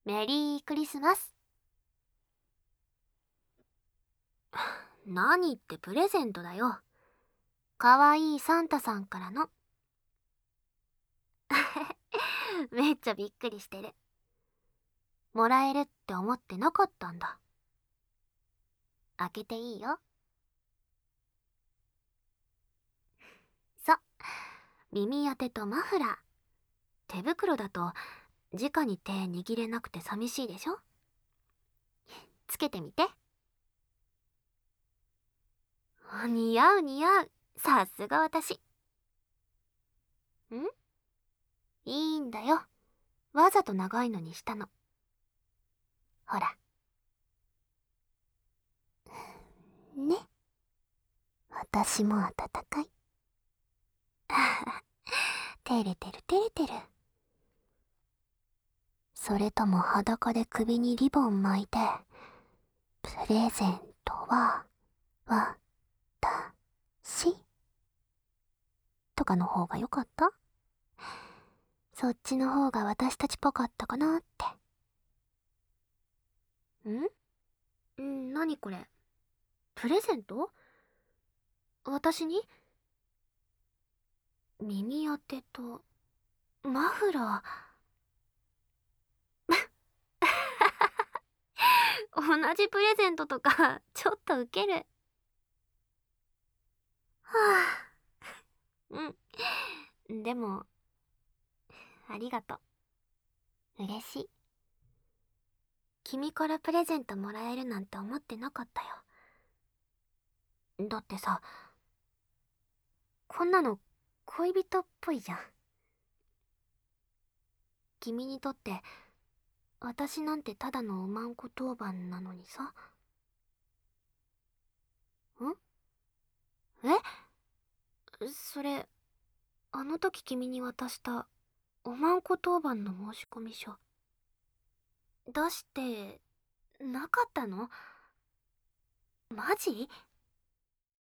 メリークリスマス。何ってプレゼントだよ。かわいいサンタさんからの。めっちゃびっくりしてる。もらえるって思ってなかったんだ。開けていいよ。そう、耳当てとマフラー。手袋だと直に手握れなくて寂しいでしょ。つけてみて。似合う似合う。さすが私。いいんだよ。わざと長いのにしたの。ほら。ね。私も温かい。照れてる照れてる。それとも裸で首にリボン巻いて、プレゼントは、私とかの方が良かった？そっちの方が私たちっぽかったかなって。何これ？プレゼント？私に？耳当てと、マフラー。同じプレゼントとか、ちょっとウケる。はぁ。でも、ありがとう。嬉しい。君からプレゼントもらえるなんて思ってなかったよ。だってさ、こんなの恋人っぽいじゃん。君にとって私なんてただのおまんこ当番なのにさ。それ、あの時君に渡したおまんこ当番の申込書出してなかったの？マジ？